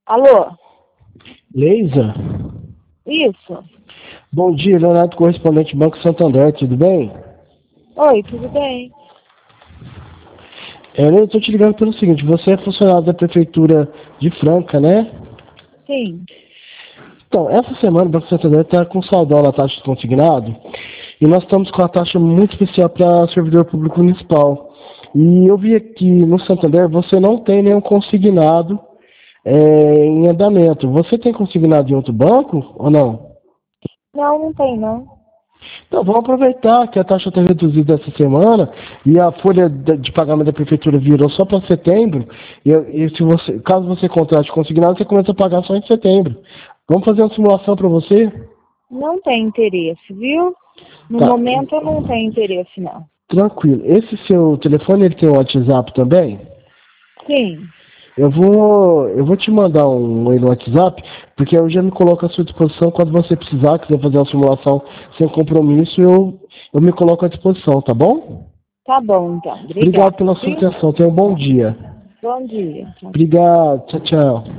Alô? Leisa? Isso. Bom dia, Leonardo, correspondente Banco Santander, tudo bem? Oi, tudo bem? Eu estou te ligando pelo seguinte, você é funcionário da Prefeitura de Franca, né? Sim. Então, essa semana o Banco Santander está com saudão na taxa de consignado e nós estamos com a taxa muito especial para servidor público municipal. E eu vi aqui no Santander você não tem nenhum consignado em andamento. Você tem consignado em outro banco ou não? Não, não tem, não. Então, vamos aproveitar que a taxa está reduzida essa semana e a folha de pagamento da prefeitura virou só para setembro. E se você, caso você contrate consignado, você começa a pagar só em setembro. Vamos fazer uma simulação para você? Não tem interesse, viu? No Tá, momento eu não tenho interesse, não. tranquilo. Esse seu telefone ele tem o WhatsApp também? Sim. Eu vou te mandar um aí no WhatsApp, porque eu já me coloco à sua disposição quando você precisar, quiser fazer uma simulação sem compromisso, eu me coloco à disposição, tá bom? Tá bom, então. Obrigado Obrigada, pela sua viu? atenção. Tenha um bom dia. Bom dia. Tchau. Obrigado. Tchau, tchau.